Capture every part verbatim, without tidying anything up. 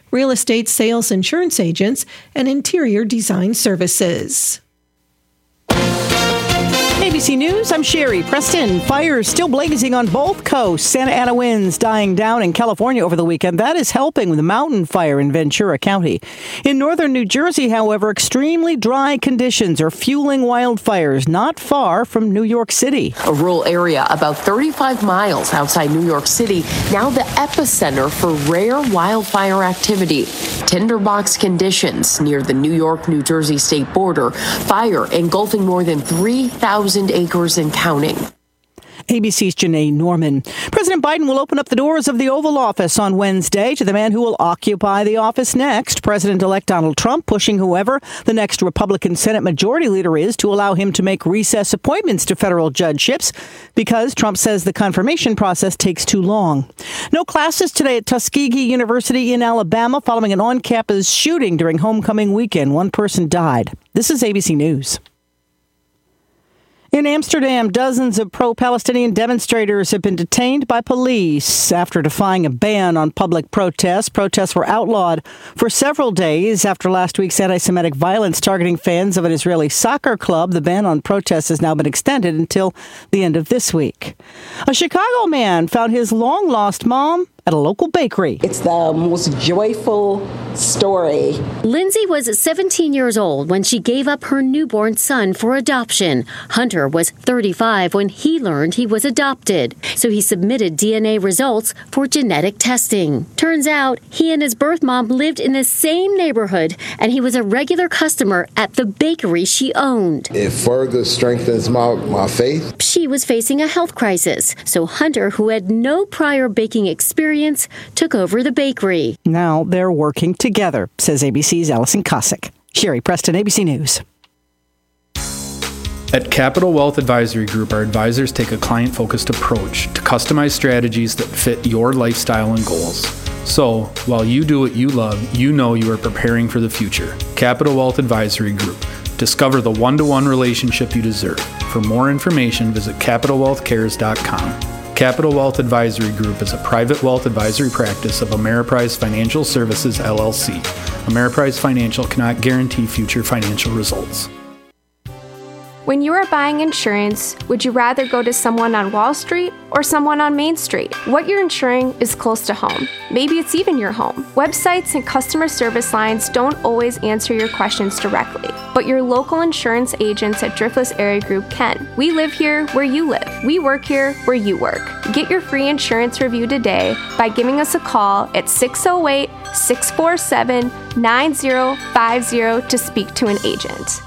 real estate sales insurance agents, and interior design services. A B C News, I'm Sherry Preston. Fires still blazing on both coasts. Santa Ana winds dying down in California over the weekend. That is helping with the mountain fire in Ventura County. In northern New Jersey, however, extremely dry conditions are fueling wildfires not far from New York City. A rural area about thirty-five miles outside New York City, now the epicenter for rare wildfire activity. Tinderbox conditions near the New York-New Jersey state border. Fire engulfing more than three thousand acres and counting. A B C's Janae Norman. President Biden will open up the doors of the Oval Office on Wednesday to the man who will occupy the office next. President-elect Donald Trump pushing whoever the next Republican Senate Majority Leader is to allow him to make recess appointments to federal judgeships because Trump says the confirmation process takes too long. No classes today at Tuskegee University in Alabama following an on-campus shooting during homecoming weekend. One person died. This is A B C News. In Amsterdam, dozens of pro-Palestinian demonstrators have been detained by police after defying a ban on public protests. Protests were outlawed for several days after last week's anti-Semitic violence targeting fans of an Israeli soccer club. The ban on protests has now been extended until the end of this week. A Chicago man found his long-lost mom at a local bakery. It's the most joyful story. Lindsay was seventeen years old when she gave up her newborn son for adoption. Hunter was thirty-five when he learned he was adopted, so he submitted D N A results for genetic testing. Turns out he and his birth mom lived in the same neighborhood, and he was a regular customer at the bakery she owned. It further strengthens my, my faith. She was facing a health crisis, so Hunter, who had no prior baking experience, took over the bakery. Now they're working together, says A B C's Allison Cossack. Sherry Preston, A B C News. At Capital Wealth Advisory Group, our advisors take a client-focused approach to customize strategies that fit your lifestyle and goals. So, while you do what you love, you know you are preparing for the future. Capital Wealth Advisory Group. Discover the one-to-one relationship you deserve. For more information, visit capital wealth cares dot com. Capital Wealth Advisory Group is a private wealth advisory practice of Ameriprise Financial Services, L L C. Ameriprise Financial cannot guarantee future financial results. When you are buying insurance, would you rather go to someone on Wall Street or someone on Main Street? What you're insuring is close to home. Maybe it's even your home. Websites and customer service lines don't always answer your questions directly, but your local insurance agents at Driftless Area Group can. We live here where you live. We work here where you work. Get your free insurance review today by giving us a call at six oh eight, six four seven, nine oh five oh to speak to an agent.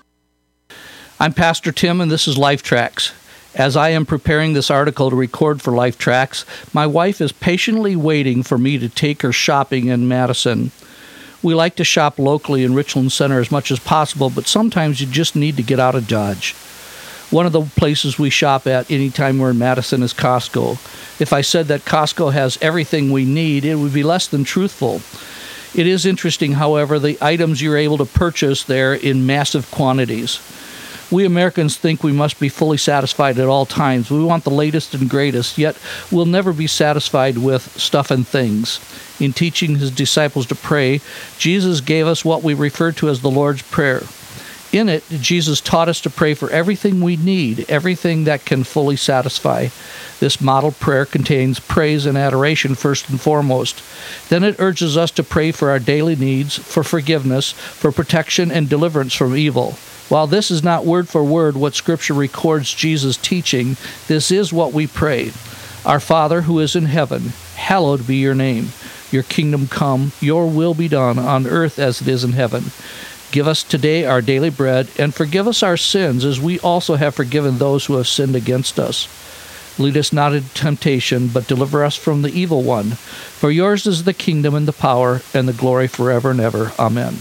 I'm Pastor Tim, and this is Life Tracks. As I am preparing this article to record for Life Tracks, my wife is patiently waiting for me to take her shopping in Madison. We like to shop locally in Richland Center as much as possible, but sometimes you just need to get out of Dodge. One of the places we shop at anytime we're in Madison is Costco. If I said that Costco has everything we need, it would be less than truthful. It is interesting, however, the items you're able to purchase there in massive quantities. We Americans think we must be fully satisfied at all times. We want the latest and greatest, yet we'll never be satisfied with stuff and things. In teaching his disciples to pray, Jesus gave us what we refer to as the Lord's Prayer. In it, Jesus taught us to pray for everything we need, everything that can fully satisfy. This model prayer contains praise and adoration first and foremost. Then it urges us to pray for our daily needs, for forgiveness, for protection and deliverance from evil. While this is not word for word what Scripture records Jesus teaching, this is what we pray. Our Father who is in heaven, hallowed be your name. Your kingdom come, your will be done on earth as it is in heaven. Give us today our daily bread, and forgive us our sins as we also have forgiven those who have sinned against us. Lead us not into temptation, but deliver us from the evil one. For yours is the kingdom and the power and the glory forever and ever. Amen.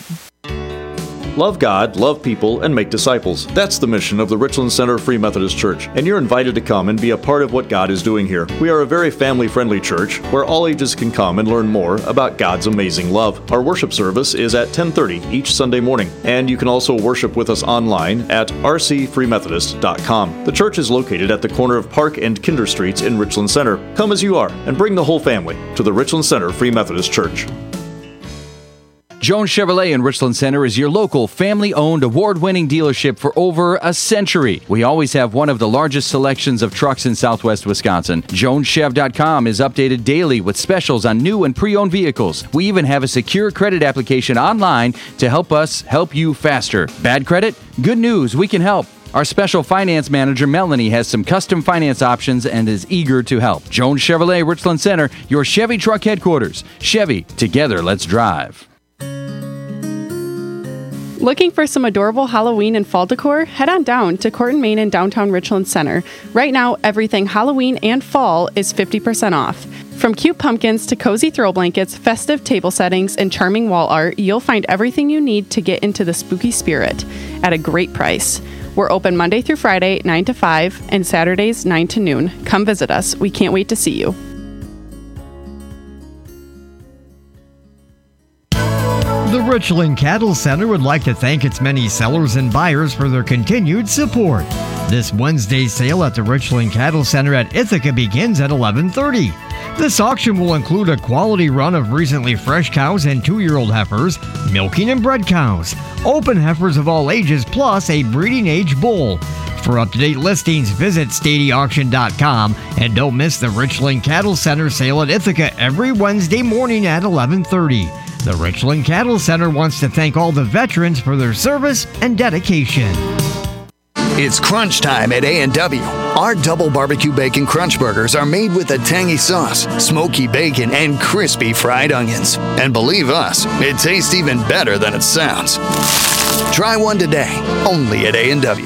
Love God, love people, and make disciples. That's the mission of the Richland Center Free Methodist Church, and you're invited to come and be a part of what God is doing here. We are a very family-friendly church where all ages can come and learn more about God's amazing love. Our worship service is at ten thirty each Sunday morning, and you can also worship with us online at r c free methodist dot com. The church is located at the corner of Park and Kinder Streets in Richland Center. Come as you are, and bring the whole family to the Richland Center Free Methodist Church. Jones Chevrolet in Richland Center is your local family-owned, award-winning dealership for over a century. We always have one of the largest selections of trucks in southwest Wisconsin. Jones Chev dot com is updated daily with specials on new and pre-owned vehicles. We even have a secure credit application online to help us help you faster. Bad credit? Good news, we can help. Our special finance manager, Melanie, has some custom finance options and is eager to help. Jones Chevrolet, Richland Center, your Chevy truck headquarters. Chevy, together, let's drive. Looking for some adorable Halloween and fall decor? Head on down to Court and Main in downtown Richland Center. Right now, everything Halloween and fall is fifty percent off. From cute pumpkins to cozy throw blankets, festive table settings, and charming wall art, you'll find everything you need to get into the spooky spirit at a great price. We're open Monday through Friday, nine to five, and Saturdays, nine to noon. Come visit us. We can't wait to see you. The Richland Cattle Center would like to thank its many sellers and buyers for their continued support. This Wednesday's sale at the Richland Cattle Center at Ithaca begins at eleven thirty. This auction will include a quality run of recently fresh cows and two-year-old heifers, milking and bred cows, open heifers of all ages, plus a breeding age bull. For up-to-date listings, visit stady auction dot com and don't miss the Richland Cattle Center sale at Ithaca every Wednesday morning at eleven thirty. The Richland Cattle Center wants to thank all the veterans for their service and dedication. It's crunch time at A and W. Our double barbecue bacon crunch burgers are made with a tangy sauce, smoky bacon, and crispy fried onions. And believe us, it tastes even better than it sounds. Try one today, only at A and W.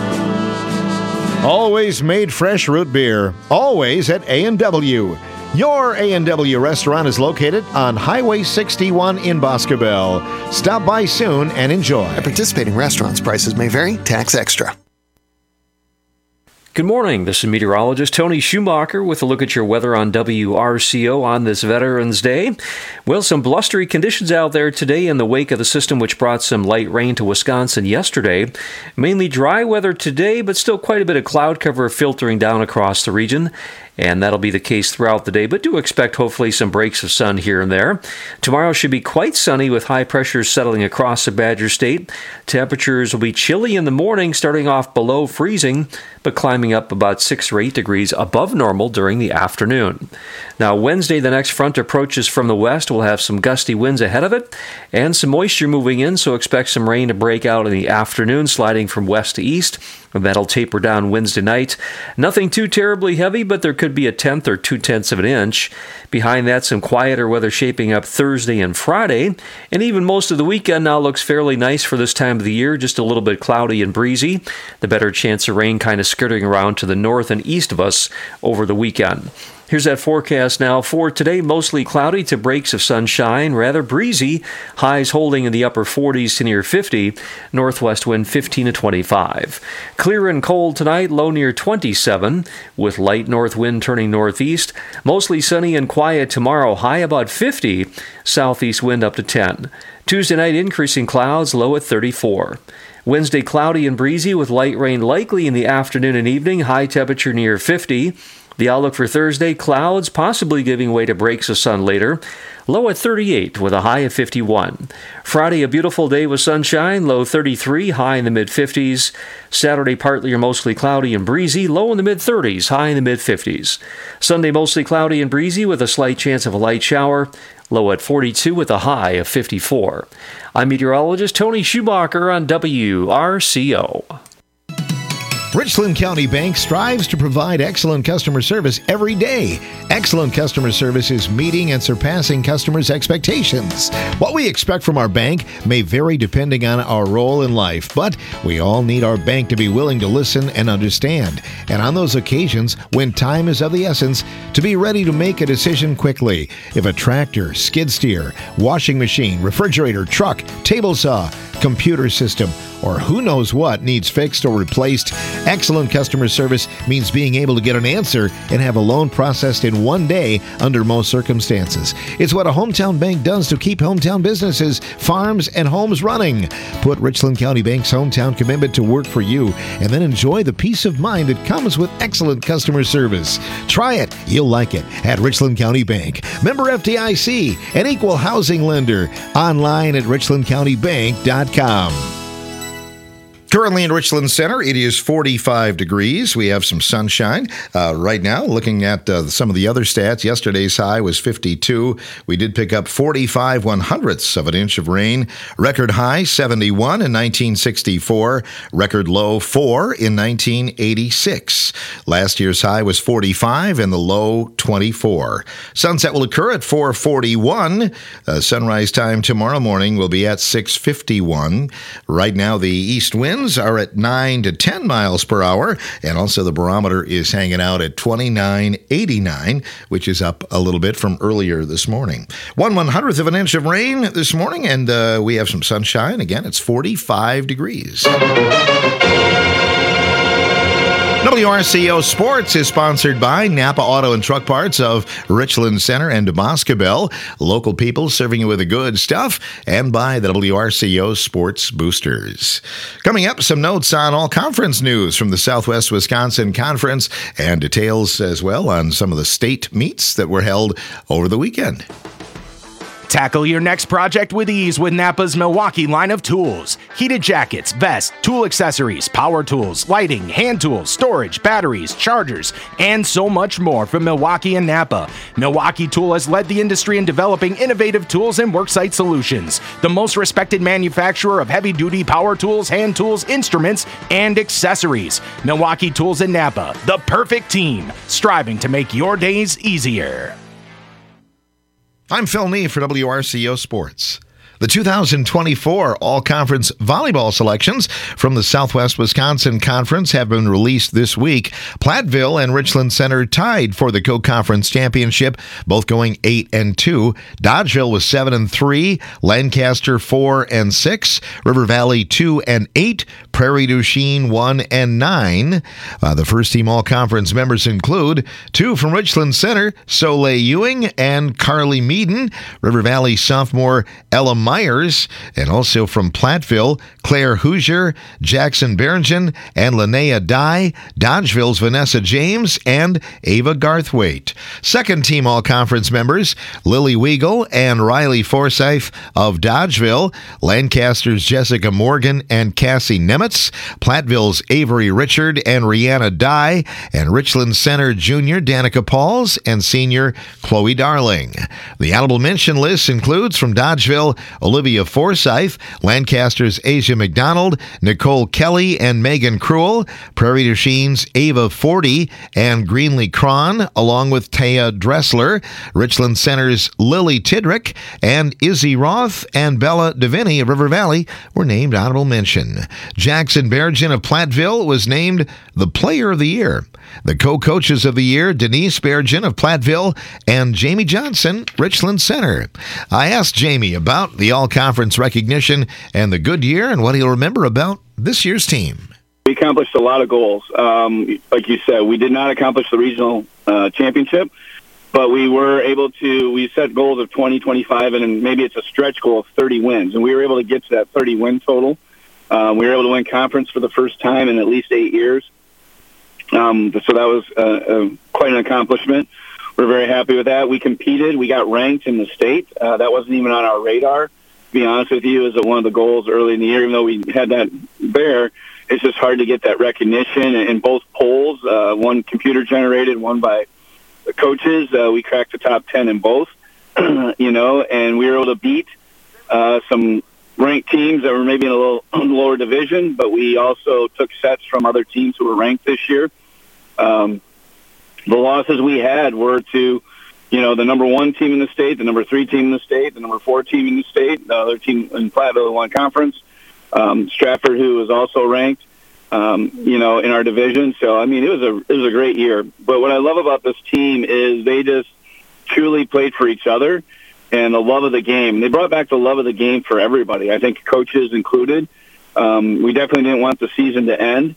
Always made fresh root beer, always at A and W. Your A and W restaurant is located on Highway sixty-one in Boscobel. Stop by soon and enjoy. At participating restaurants, prices may vary, tax extra. Good morning. This is meteorologist Tony Schumacher with a look at your weather on W R C O on this Veterans Day. Well, some blustery conditions out there today in the wake of the system which brought some light rain to Wisconsin yesterday. Mainly dry weather today, but still quite a bit of cloud cover filtering down across the region. And that'll be the case throughout the day, but do expect hopefully some breaks of sun here and there. Tomorrow should be quite sunny with high pressures settling across the Badger State. Temperatures will be chilly in the morning, starting off below freezing, but climbing up about six or eight degrees above normal during the afternoon. Now, Wednesday, the next front approaches from the west. We'll have some gusty winds ahead of it and some moisture moving in, so expect some rain to break out in the afternoon, sliding from west to east. And that'll taper down Wednesday night. Nothing too terribly heavy, but there could be a tenth or two-tenths of an inch. Behind that, some quieter weather shaping up Thursday and Friday. And even most of the weekend now looks fairly nice for this time of the year, just a little bit cloudy and breezy. The better chance of rain kind of skirting around to the north and east of us over the weekend. Here's that forecast now for today. Mostly cloudy to breaks of sunshine, rather breezy. Highs holding in the upper forties to near fifty. Northwest wind fifteen to twenty-five. Clear and cold tonight, low near twenty-seven, with light north wind turning northeast. Mostly sunny and quiet tomorrow, high about fifty. Southeast wind up to ten. Tuesday night, increasing clouds, low at thirty-four. Wednesday, cloudy and breezy with light rain likely in the afternoon and evening. High temperature near fifty. The outlook for Thursday, clouds possibly giving way to breaks of sun later. Low at thirty-eight with a high of fifty-one. Friday, a beautiful day with sunshine, low thirty-three, high in the mid-fifties. Saturday, partly or mostly cloudy and breezy, low in the mid-thirties, high in the mid-fifties. Sunday, mostly cloudy and breezy with a slight chance of a light shower. Low at forty-two with a high of fifty-four. I'm meteorologist Tony Schumacher on W R C O. Richland County Bank strives to provide excellent customer service every day. Excellent customer service is meeting and surpassing customers' expectations. What we expect from our bank may vary depending on our role in life, but we all need our bank to be willing to listen and understand. And on those occasions, when time is of the essence, to be ready to make a decision quickly. If a tractor, skid steer, washing machine, refrigerator, truck, table saw, computer system, or who knows what needs fixed or replaced, excellent customer service means being able to get an answer and have a loan processed in one day under most circumstances. It's what a hometown bank does to keep hometown businesses, farms, and homes running. Put Richland County Bank's hometown commitment to work for you and then enjoy the peace of mind that comes with excellent customer service. Try it. You'll like it at Richland County Bank. Member F D I C, an equal housing lender. Online at richland county bank dot com. Currently in Richland Center, it is forty-five degrees. We have some sunshine uh, right now. Looking at uh, some of the other stats, yesterday's high was fifty-two. We did pick up forty-five one hundredths of an inch of rain. Record high seventy-one in nineteen sixty-four. Record low four in nineteen eighty-six. Last year's high was forty-five and the low twenty-four. Sunset will occur at four forty-one. Uh, sunrise time tomorrow morning will be at six fifty-one. Right now, the east wind are at nine to ten miles per hour, and also the barometer is hanging out at twenty-nine eighty-nine, which is up a little bit from earlier this morning. One one hundredth of an inch of rain this morning, and uh, we have some sunshine. Again, it's forty-five degrees. W R C O Sports is sponsored by Napa Auto and Truck Parts of Richland Center and Boscobel, local people serving you with the good stuff, and by the W R C O Sports Boosters. Coming up, some notes on all conference news from the Southwest Wisconsin Conference and details as well on some of the state meets that were held over the weekend. Tackle your next project with ease with Napa's Milwaukee line of tools. Heated jackets, vests, tool accessories, power tools, lighting, hand tools, storage, batteries, chargers, and so much more from Milwaukee and Napa. Milwaukee Tool has led the industry in developing innovative tools and worksite solutions. The most respected manufacturer of heavy-duty power tools, hand tools, instruments, and accessories. Milwaukee Tools and Napa, the perfect team, striving to make your days easier. I'm Phil Nee for W R C O Sports. The two thousand twenty-four All-Conference Volleyball selections from the Southwest Wisconsin Conference have been released this week. Platteville and Richland Center tied for the co-conference championship, both going eight and two. Dodgeville was seven and three, Lancaster four and six, River Valley two and eight, Prairie du Chien one and nine. Uh, the first-team All-Conference members include two from Richland Center, Soleil Ewing and Carly Meaden, River Valley sophomore Ella Myers, and also from Platteville, Claire Hoosier, Jackson Bergen, and Linnea Dye, Dodgeville's Vanessa James, and Ava Garthwaite. Second team All-Conference members, Lily Weigel and Riley Forsyth of Dodgeville, Lancaster's Jessica Morgan and Cassie Nemitz, Platteville's Avery Richard and Rihanna Dye, and Richland Center Junior Danica Pauls and Senior Chloe Darling. The honorable mention list includes from Dodgeville, Olivia Forsyth, Lancaster's Asia McDonald, Nicole Kelly and Megan Cruel, Prairie du Chien's Ava Forty and Greenlee Cron, along with Taya Dressler, Richland Center's Lily Tidrick, and Izzy Roth and Bella Deviney of River Valley were named honorable mention. Jackson Bergen of Platteville was named the Player of the Year. The co-coaches of the year, Denise Bergen of Platteville and Jamie Johnson, Richland Center. I asked Jamie about the all-conference recognition and the good year and what he'll remember about this year's team. We accomplished a lot of goals. Um, like you said, we did not accomplish the regional uh, championship, but we were able to, we set goals of twenty, twenty-five, and maybe it's a stretch goal of thirty wins, and we were able to get to that thirty win total. Um, we were able to win conference for the first time in at least eight years. Um, so that was uh, uh, quite an accomplishment. We're very happy with that. We competed. We got ranked in the state. Uh, that wasn't even on our radar. To be honest with you, it was one of the goals early in the year. Even though we had that there, it's just hard to get that recognition. In both polls, uh, one computer-generated, one by the coaches, uh, we cracked the top ten in both, you know, and we were able to beat uh, some ranked teams that were maybe in a little lower division, but we also took sets from other teams who were ranked this year. Um, the losses we had were to, you know, the number one team in the state, the number three team in the state, the number four team in the state, the other team in Platteville who won conference, um, Stratford, who was also ranked, um, you know, in our division. So, I mean, it was a it was a great year. But what I love about this team is they just truly played for each other and the love of the game. They brought back the love of the game for everybody, I think coaches included. Um, we definitely didn't want the season to end.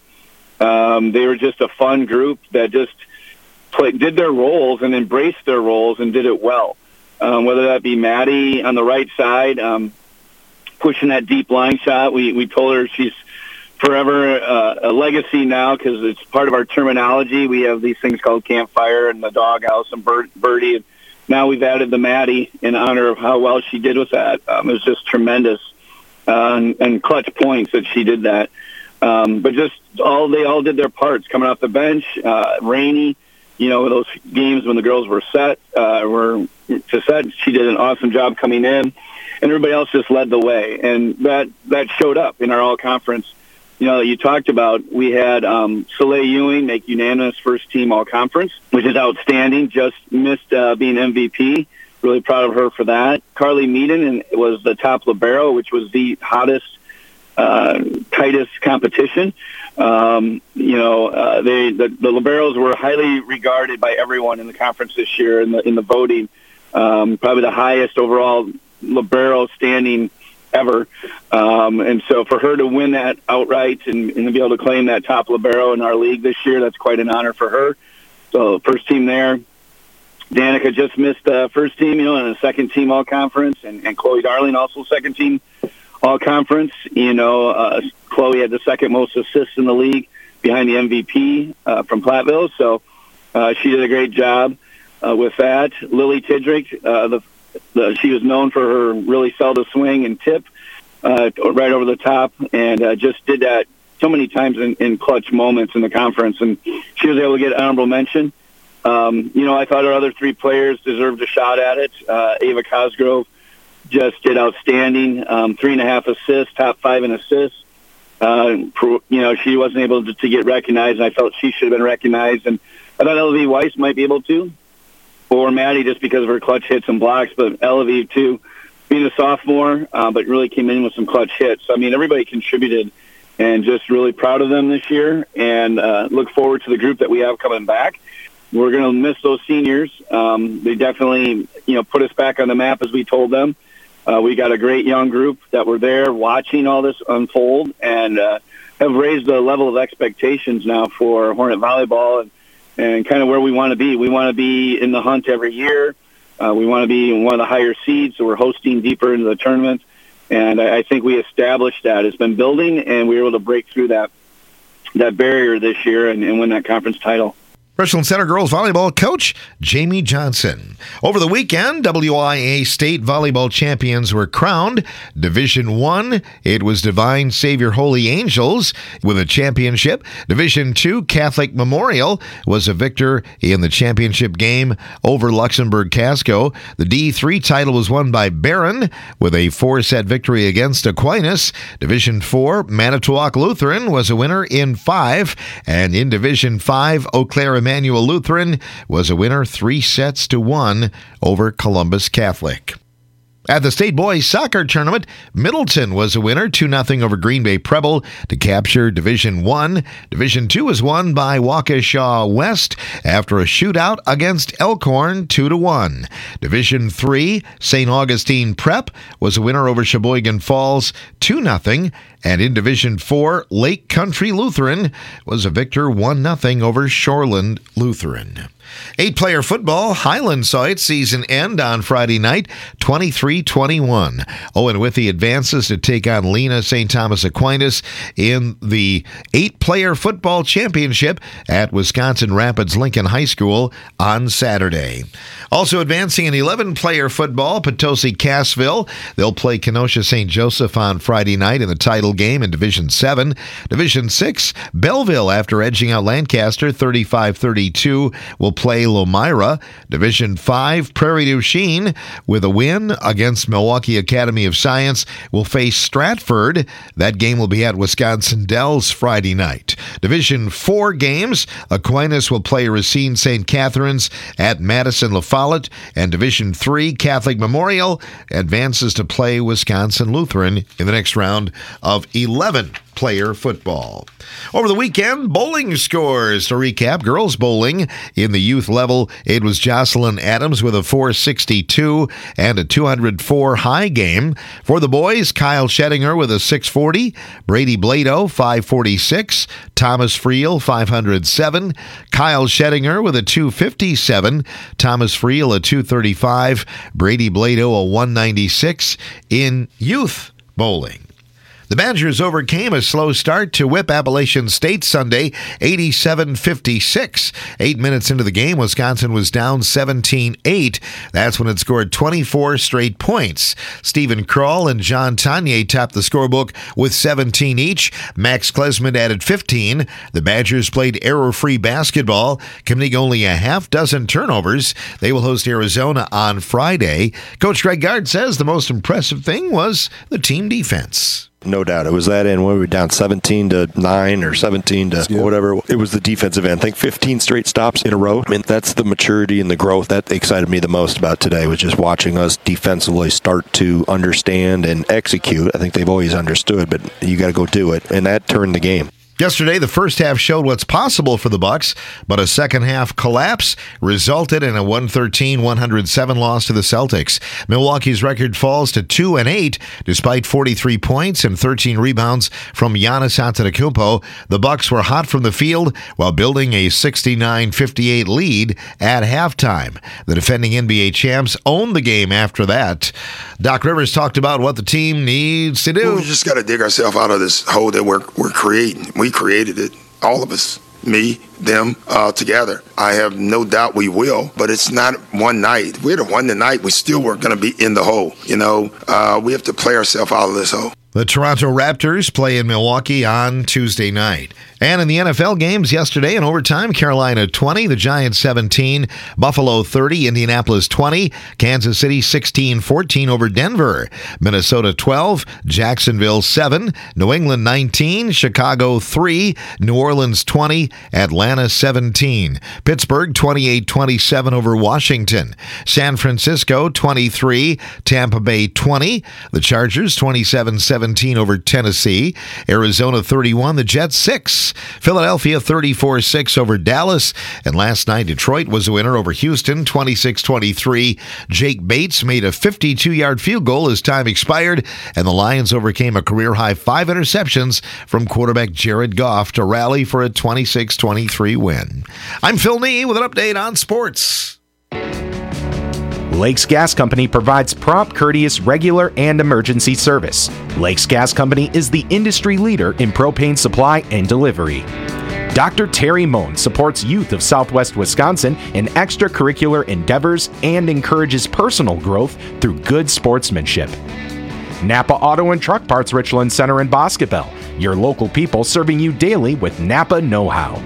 Um, they were just a fun group that just played, did their roles and embraced their roles and did it well. Um, whether that be Maddie on the right side, um, pushing that deep line shot. We we told her she's forever uh, a legacy now because it's part of our terminology. We have these things called Campfire and the Doghouse and Bird, Birdie. And now we've added the Maddie in honor of how well she did with that. Um, it was just tremendous uh, and, and clutch points that she did that. Um, but just all they all did their parts coming off the bench. Uh, Rainey, you know, those games when the girls were set, uh, were to set. She did an awesome job coming in, and everybody else just led the way, and that that showed up in our all conference. You know, that you talked about. We had um, Soleil Ewing make unanimous first team all conference, which is outstanding. Just missed uh, being M V P. Really proud of her for that. Carly Meaden was the top libero, which was the hottest, uh, tightest competition. Um, you know, uh, they the, the liberos were highly regarded by everyone in the conference this year in the in the voting. Um, probably the highest overall libero standing ever. Um, and so for her to win that outright and, and to be able to claim that top libero in our league this year, that's quite an honor for her. So first team there. Danica just missed the first team, you know, and a second team all conference, and, and Chloe Darling also second team all conference. You know, uh, Chloe had the second most assists in the league behind the M V P uh, from Platteville. So uh, she did a great job uh, with that. Lily Tidrick, uh, the The, she was known for her really sell to swing and tip uh, right over the top, and uh, just did that so many times in, in clutch moments in the conference. And she was able to get honorable mention. Um, you know, I thought our other three players deserved a shot at it. Uh, Ava Cosgrove just did outstanding, um, three and a half assists, top five in assists. Uh, you know, she wasn't able to, to get recognized, and I felt she should have been recognized. And I thought L V Weiss might be able to. Or Maddie, just because of her clutch hits and blocks, but Elavie, too, being a sophomore, uh, but really came in with some clutch hits. I mean, everybody contributed, and just really proud of them this year, and uh, look forward to the group that we have coming back. We're going to miss those seniors. Um, they definitely, you know, put us back on the map as we told them. Uh, we got a great young group that were there watching all this unfold, and uh, have raised the level of expectations now for Hornet Volleyball, and and kind of where we want to be. We want to be in the hunt every year. Uh, we want to be in one of the higher seeds, so we're hosting deeper into the tournament. And I, I think we established that. It's been building, and we were able to break through that that barrier this year and, and win that conference title. Richland Center girls volleyball coach Jamie Johnson. Over the weekend, W I A state volleyball champions were crowned. Division One, it was Divine Savior Holy Angels with a championship. Division Two, Catholic Memorial was a victor in the championship game over Luxembourg Casco. The D three title was won by Barron with a four-set victory against Aquinas. Division Four, Manitowoc Lutheran was a winner in five, and in Division Five, Eau Claire Emmanuel Lutheran was a winner three sets to one over Columbus Catholic. At the state boys soccer tournament, Middleton was a winner two nothing over Green Bay Preble to capture Division One. Division Two was won by Waukesha West after a shootout against Elkhorn two to one. Division Three, Saint Augustine Prep was a winner over Sheboygan Falls two nothing. And in Division Four, Lake Country Lutheran was a victor one nothing over Shoreland Lutheran. Eight-player football, Highland saw its season end on Friday night, twenty-three twenty-one. Owen Withey advances to take on Lena Saint Thomas Aquinas in the eight-player football championship at Wisconsin Rapids Lincoln High School on Saturday. Also advancing in eleven-player football, Potosi Cassville. They'll play Kenosha Saint Joseph on Friday night in the title game in Division seven. Division six, Belleville, after edging out Lancaster thirty-five thirty-two, will play Lomira. Division five, Prairie du Chien, with a win against Milwaukee Academy of Science, will face Stratford. That game will be at Wisconsin Dells Friday night. Division four games, Aquinas will play Racine Saint Catharines at Madison La Follette, and Division three, Catholic Memorial advances to play Wisconsin Lutheran in the next round of eleven player football. Over the weekend, bowling scores. To recap, girls bowling in the youth level, it was Jocelyn Adams with a four sixty-two and a two oh four high game. For the boys, Kyle Schettinger with a six forty, Brady Blado five forty-six, Thomas Friel five oh seven, Kyle Schettinger with a two fifty-seven, Thomas Friel a two thirty-five, Brady Blado a one ninety-six in youth bowling. The Badgers overcame a slow start to whip Appalachian State Sunday, eighty-seven fifty-six. Eight minutes into the game, Wisconsin was down seventeen eight. That's when it scored twenty-four straight points. Stephen Kroll and John Tanier topped the scorebook with seventeen each. Max Klesmond added fifteen. The Badgers played error-free basketball, committing only a half dozen turnovers. They will host Arizona on Friday. Coach Greg Gard says the most impressive thing was the team defense. No doubt. It was that end when we were down seventeen to nine or seventeen to yeah. whatever. It was the defensive end. I think fifteen straight stops in a row. I mean, that's the maturity and the growth that excited me the most about today, was just watching us defensively start to understand and execute. I think they've always understood, but you got to go do it. And that turned the game. Yesterday, the first half showed what's possible for the Bucks, but a second half collapse resulted in a one thirteen one oh seven loss to the Celtics. Milwaukee's record falls to two and eight despite forty-three points and thirteen rebounds from Giannis Antetokounmpo. The Bucks were hot from the field while building a sixty-nine fifty-eight lead at halftime. The defending N B A champs owned the game after that. Doc Rivers talked about what the team needs to do. Well, we just got to dig ourselves out of this hole that we're we're creating. We created it, all of us, me, them, uh, together. I have no doubt we will, but it's not one night. If we'd have won the night, we still were going to be in the hole. You know, uh, we have to play ourselves out of this hole. The Toronto Raptors play in Milwaukee on Tuesday night. And in the N F L games yesterday in overtime, Carolina twenty, the Giants seventeen, Buffalo thirty, Indianapolis twenty, Kansas City sixteen fourteen over Denver, Minnesota twelve, Jacksonville seven, New England nineteen, Chicago three, New Orleans twenty, Atlanta seventeen, Pittsburgh twenty-eight twenty-seven over Washington, San Francisco twenty-three, Tampa Bay twenty, the Chargers twenty-seven seventeen over Tennessee, Arizona thirty-one, the Jets six, Philadelphia thirty-four six over Dallas, and last night Detroit was a winner over Houston twenty-six twenty-three. Jake Bates made a fifty-two-yard field goal as time expired, and the Lions overcame a career-high five interceptions from quarterback Jared Goff to rally for a twenty-six twenty-three win. I'm Phil Nee with an update on sports. Lakes Gas Company provides prompt, courteous, regular, and emergency service. Lakes Gas Company is the industry leader in propane supply and delivery. Doctor Terry Moan supports youth of Southwest Wisconsin in extracurricular endeavors and encourages personal growth through good sportsmanship. Napa Auto and Truck Parts Richland Center in Boscobel, your local people serving you daily with Napa know-how.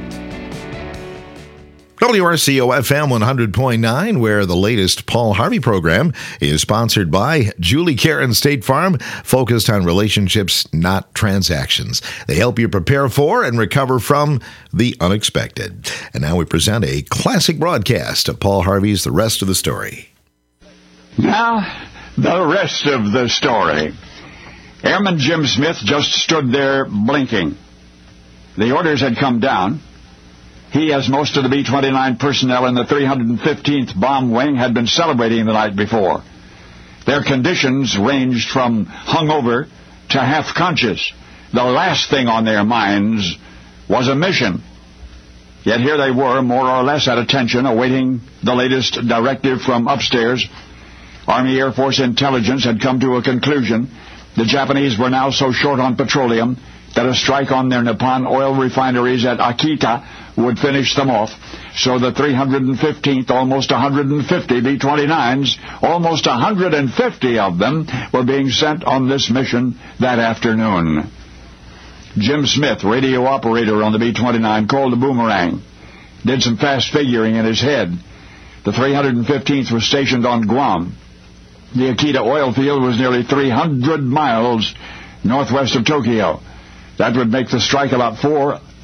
W R C O F M one hundred point nine, where the latest Paul Harvey program is sponsored by Julie Karen State Farm, focused on relationships, not transactions. They help you prepare for and recover from the unexpected. And now we present a classic broadcast of Paul Harvey's The Rest of the Story. Now, the rest of the story. Airman Jim Smith just stood there blinking. The orders had come down. He, as most of the B twenty-nine personnel in the three hundred fifteenth Bomb Wing, had been celebrating the night before. Their conditions ranged from hungover to half-conscious. The last thing on their minds was a mission. Yet here they were, more or less at attention, awaiting the latest directive from upstairs. Army Air Force intelligence had come to a conclusion. The Japanese were now so short on petroleum that a strike on their Nippon oil refineries at Akita would finish them off. So the three hundred fifteenth, almost one hundred fifty B twenty-nines, almost one hundred fifty of them were being sent on this mission that afternoon. Jim Smith, radio operator on the B twenty-nine, called the boomerang, did some fast figuring in his head. The three hundred fifteenth was stationed on Guam. The Akita oil field was nearly three hundred miles northwest of Tokyo. That would make the strike about four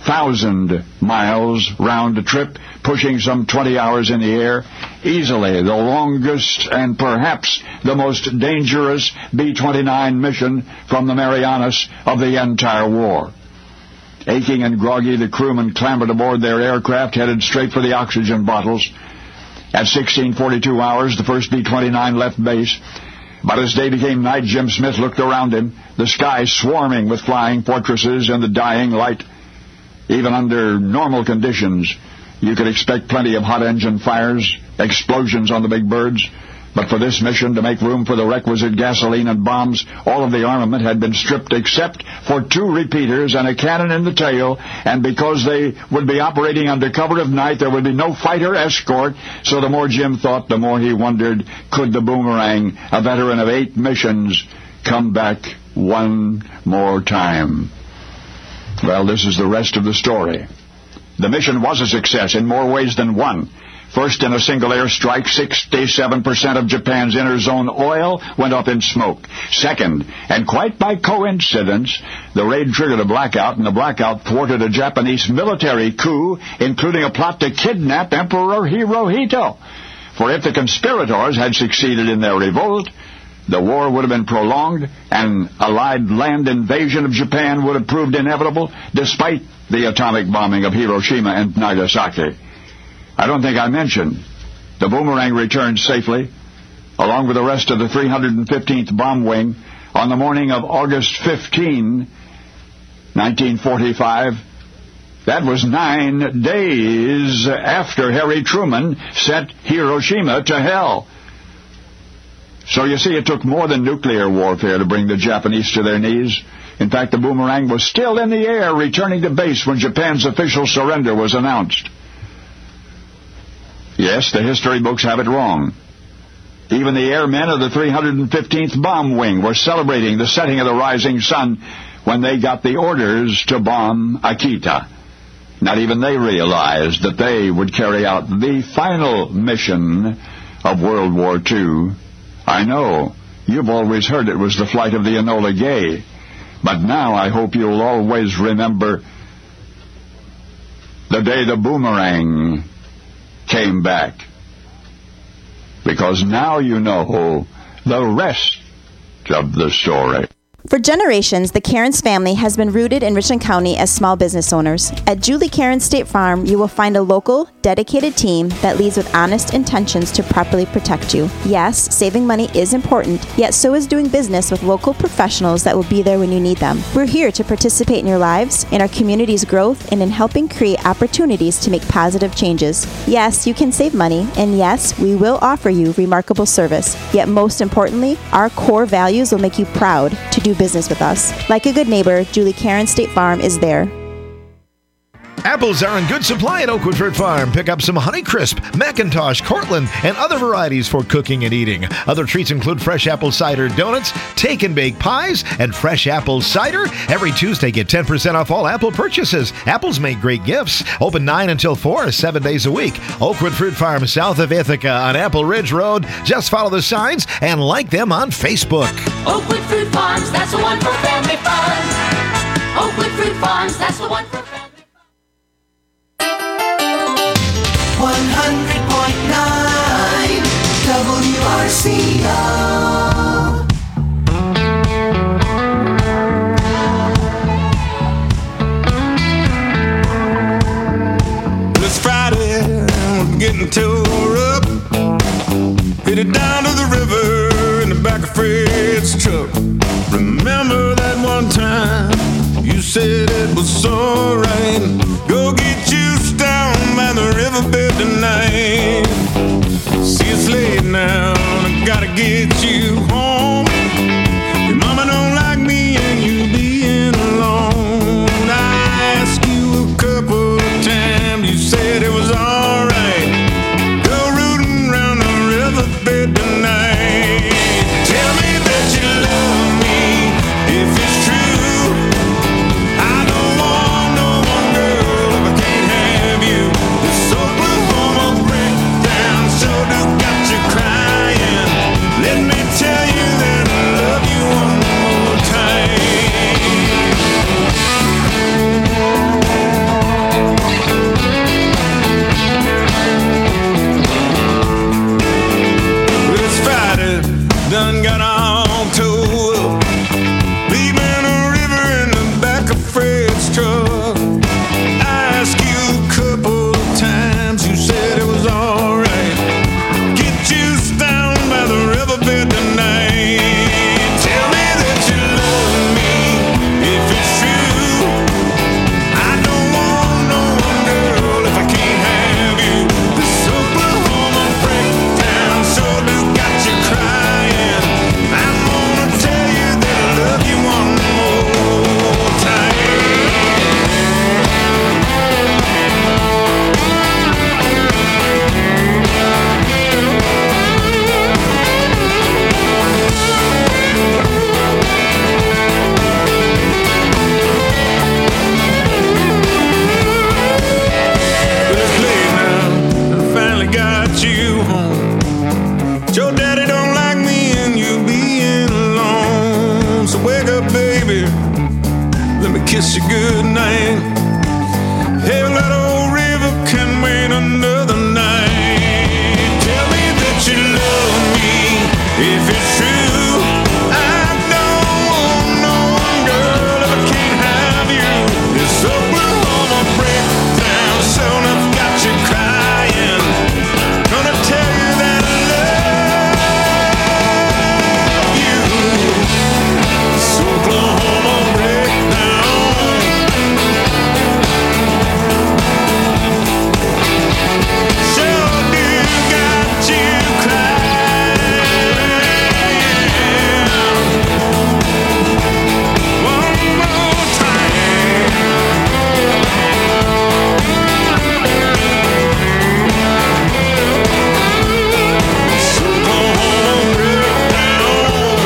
thousand miles round trip, pushing some twenty hours in the air. Easily the longest and perhaps the most dangerous B twenty-nine mission from the Marianas of the entire war. Aching and groggy, the crewmen clambered aboard their aircraft, headed straight for the oxygen bottles. At sixteen forty-two hours, the first B twenty-nine left base. But as day became night, Jim Smith looked around him, the sky swarming with flying fortresses and the dying light. Even under normal conditions, you could expect plenty of hot engine fires, explosions on the big birds. But for this mission, to make room for the requisite gasoline and bombs, all of the armament had been stripped except for two repeaters and a cannon in the tail, and because they would be operating under cover of night, there would be no fighter escort. So the more Jim thought, the more he wondered, could the Boomerang, a veteran of eight missions, come back one more time? Well, this is the rest of the story. The mission was a success in more ways than one. First, in a single airstrike, sixty-seven percent of Japan's inner zone oil went up in smoke. Second, and quite by coincidence, the raid triggered a blackout, and the blackout thwarted a Japanese military coup, including a plot to kidnap Emperor Hirohito. For if the conspirators had succeeded in their revolt, the war would have been prolonged, and Allied land invasion of Japan would have proved inevitable, despite the atomic bombing of Hiroshima and Nagasaki. I don't think I mentioned, the Boomerang returned safely, along with the rest of the three hundred fifteenth Bomb Wing, on the morning of August fifteenth, nineteen forty-five. That was nine days after Harry Truman sent Hiroshima to hell. So you see, it took more than nuclear warfare to bring the Japanese to their knees. In fact, the Boomerang was still in the air, returning to base when Japan's official surrender was announced. Yes, the history books have it wrong. Even the airmen of the three hundred fifteenth Bomb Wing were celebrating the setting of the rising sun when they got the orders to bomb Akita. Not even they realized that they would carry out the final mission of World War Two. I know, you've always heard it was the flight of the Enola Gay, but now I hope you'll always remember the day the Boomerang came back. Because now you know the rest of the story. For generations, the Cairns family has been rooted in Richland County as small business owners. At Julie Cairns State Farm, you will find a local, dedicated team that leads with honest intentions to properly protect you. Yes, saving money is important, yet so is doing business with local professionals that will be there when you need them. We're here to participate in your lives, in our community's growth, and in helping create opportunities to make positive changes. Yes, you can save money, and yes, we will offer you remarkable service. Yet most importantly, our core values will make you proud to do business with us. Like a good neighbor, Julie Cairns State Farm is there. Apples are in good supply at Oakwood Fruit Farm. Pick up some Honeycrisp, Macintosh, Cortland, and other varieties for cooking and eating. Other treats include fresh apple cider donuts, take and bake pies, and fresh apple cider. Every Tuesday, get ten percent off all apple purchases. Apples make great gifts. Open nine until four, seven days a week. Oakwood Fruit Farm, south of Ithaca on Apple Ridge Road. Just follow the signs and like them on Facebook. Oakwood Fruit Farms, that's the one for family fun. Oakwood Fruit Farms, that's the one for family fun. one hundred point nine W R C O. It's Friday, I'm getting tore up. Headed down to the river in the back of Fred's truck. Remember that one time you said it was alright. Go get you down by the riverbed tonight. See, it's late now, I gotta get you home. Your mama don't like me and you being alone. I asked you a couple of times, you said it was alright. Go rooting around the riverbed tonight. Tell me that you love me if it's true. I don't want no one girl if I can't have you. This Oklahoma breakdown sure do got you crying. Let me tell you baby, let me kiss you good night. Hell, that old river can wait another night. Tell me that you love me, if it's true. I don't want no one, girl, if I can't have you. This Oklahoma breakdown soon I've got you crying. Gonna tell you that I love you. This Oklahoma breakdown. Sure do got you crying. One more time. This Oklahoma breakdown.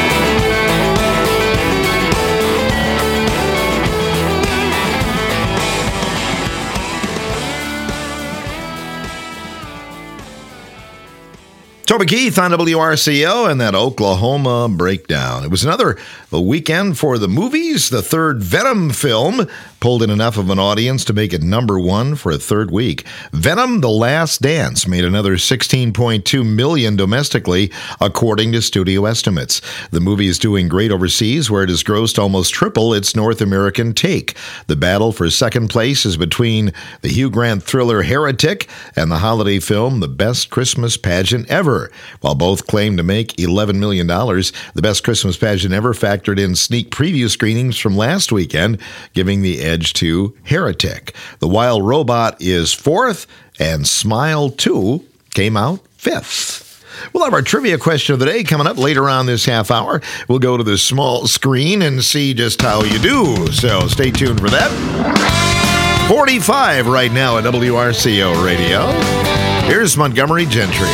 Toby Keith on W R C O and that Oklahoma breakdown. It was another weekend for the movies. The third Venom film pulled in enough of an audience to make it number one for a third week. Venom: The Last Dance made another sixteen point two million dollars domestically, according to studio estimates. The movie is doing great overseas, where it has grossed almost triple its North American take. The battle for second place is between the Hugh Grant thriller Heretic and the holiday film The Best Christmas Pageant Ever. While both claim to make eleven million dollars, The Best Christmas Pageant Ever factored in sneak preview screenings from last weekend, giving the edge to Heretic. The Wild Robot is fourth, and Smile two came out fifth. We'll have our trivia question of the day coming up later on this half hour. We'll go to the small screen and see just how you do. So stay tuned for that. forty-five right now at W R C O Radio. Here's Montgomery Gentry.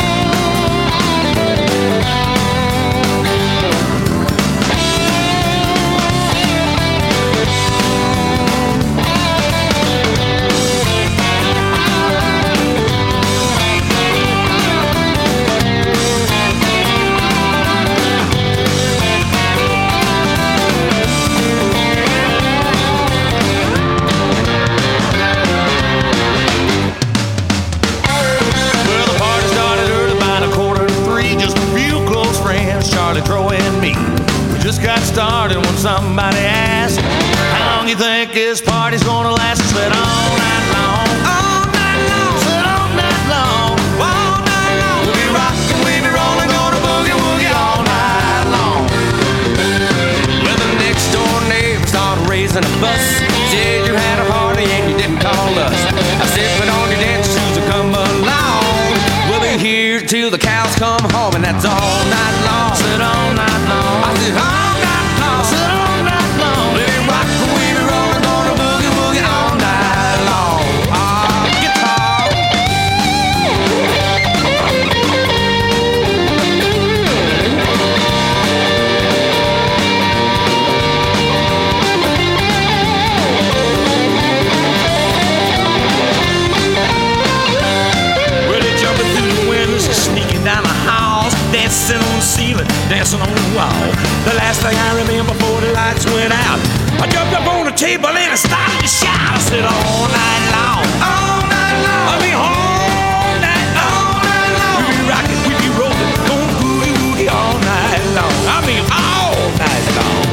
Somebody asked, how long you think this party's gonna last? I said, all night long, all night long, said all night long, all night long. We'll be rocking, we'll be rolling, gonna boogie woogie all night long. Well, the next door neighbor started raising a fuss. Said you had a party and you didn't call us. I said, put on your dance shoes and come along. We'll be here till the cows come home, and that's all night long. Said all night long. I said, all night long. Said all night long. Let it rock, we be rolling, gonna boogie woogie all night long. Ah, guitar. Well, they're jumping through the windows, sneaking down the halls, dancing on the ceiling, dancing on the wall. The last thing I remember before the lights went out, I jumped up on the table and I started to shout. I said all night long, all night long, I mean all night long, all night long. We be rocking, we be rolling, going boogie woogie all night long. I mean all night long.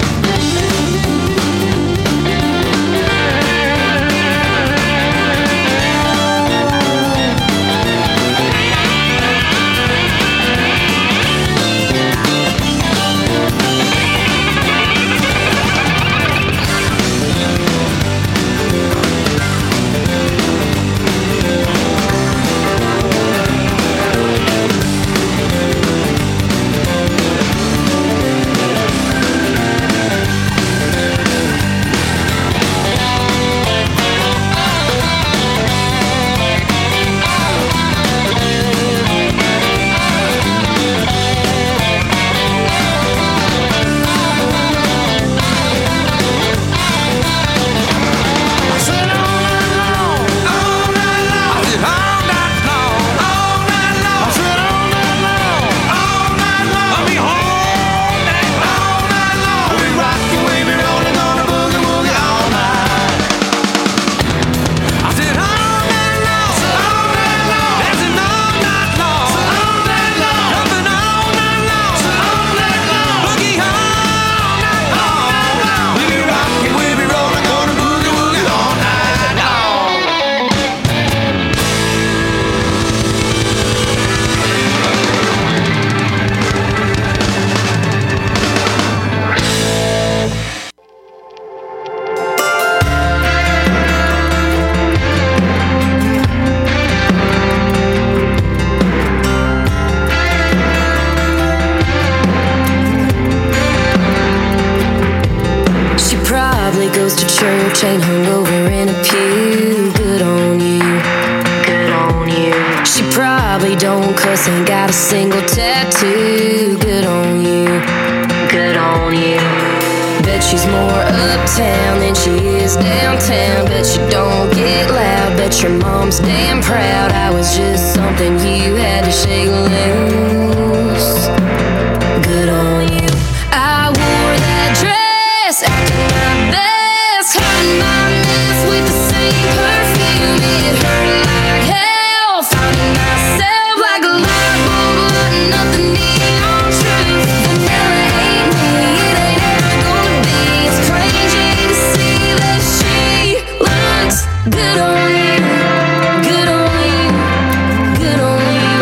goes to church, ain't hungover in a pew. Good on you, good on you. She probably don't cuss, ain't got a single tattoo. Good on you, good on you. Bet she's more uptown than she is downtown. Bet you don't get loud, bet your mom's damn proud. I was just something you had to shake loose. Good on you. I wore that dress, acting my best, hiding my mess with the same perfume. It hurt like hell, finding myself like a light bulb lighting up the neon truth. Vanilla ain't me, it ain't ever gonna be. It's crazy to see that she looks good on you, good on you, good on you.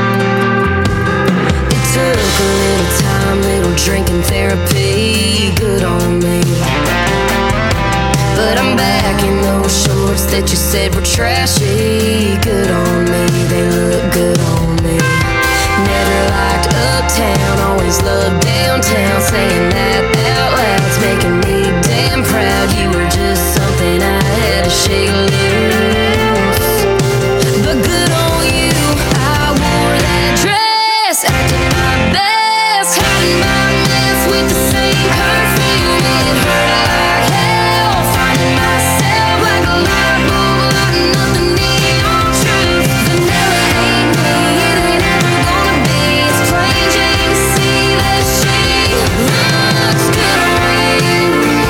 It took a little time, little drinking therapy, good on me. But I'm back in those shorts that you said were trashy. Good on me, they look good on me. Never liked uptown, always loved downtown. Saying that out loud's making me damn proud. You were just something I had to shake loose. But good on you, I wore that dress, acting my best, hiding my mess with the same perfume. It hurt like hell, finding myself like a light bulb lighting up the neon truth. Vanilla ain't me, it ain't ever gonna be. It's crazy to see that she looks good on you.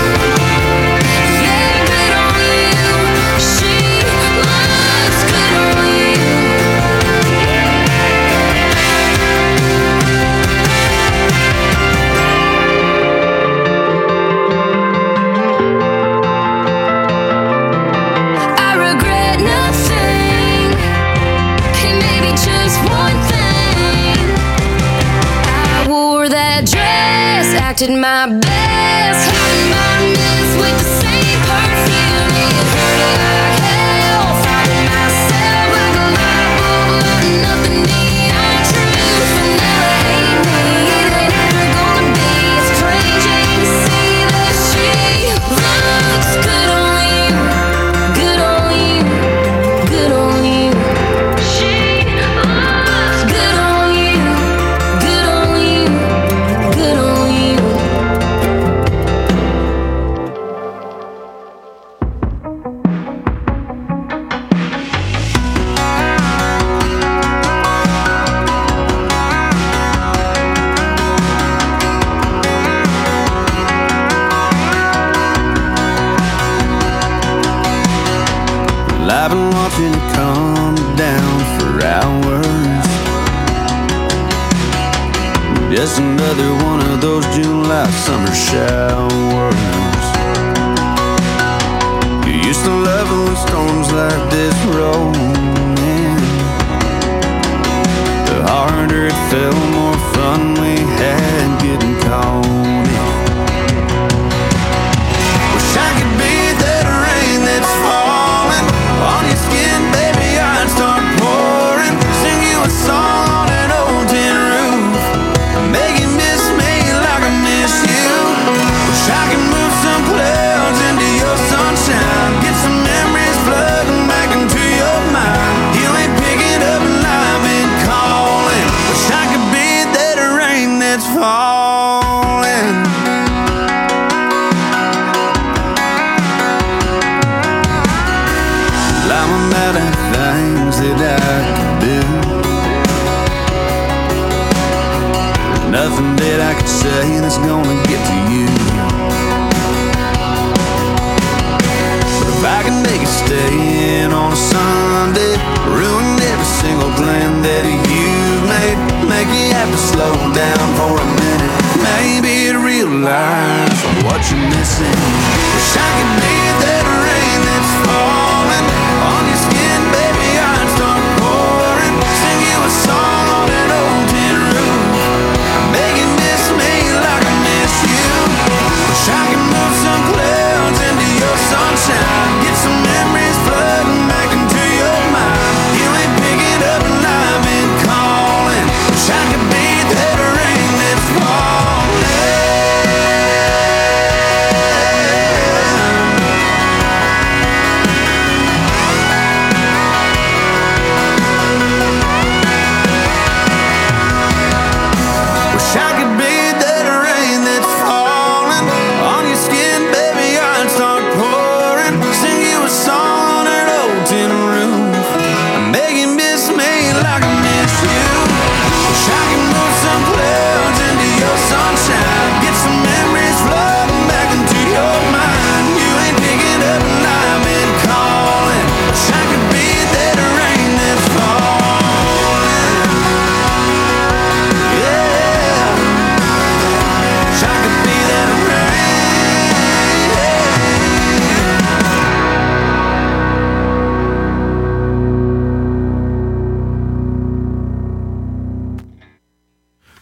Yeah, good on you. She looks good on you. I regret nothing, hey, maybe just one thing. I wore that dress, acted my best, hiding my mess with the same perfume. It hurt like hell, finding myself like a light bulb lighting up the neon truth. Vanilla ain't me, it ain't ever gonna be. It's crazy to see that she looks good on you, good on you, good on you. She looks good on you, good on you, good on you. Well, I've been watching it come down for hours. Just another one of those July summer showers. You used to love it when storms like this roll in. The harder it fell, more fun we had getting caught in. Wish I could be that rain that's falling on your skin, baby. I'd start pouring, sing you a song on an old tin roof, make you miss me like I miss you. Wish I could move some clouds into your sunshine, get some memories flooding back into your mind. You ain't picking up and I've been calling. Wish I could be that rain that's falling. Well, I'm about at things that I could do. There's nothing that I could say that's gonna get to you. But if I can make it stay in on a Sunday, ruin every single plan that you've made, make you have to slow down for a minute, maybe realize what you're missing. Wish I could be that rain that's falling on your skin, baby. I'd start pouring, sing you a song on an old tin roof, make you miss me like I miss you. Wish I could move some clouds into your sunshine, get some memories flooding back into your mind. You ain't picking up and I've been calling. Wish I could be that rain that's falling.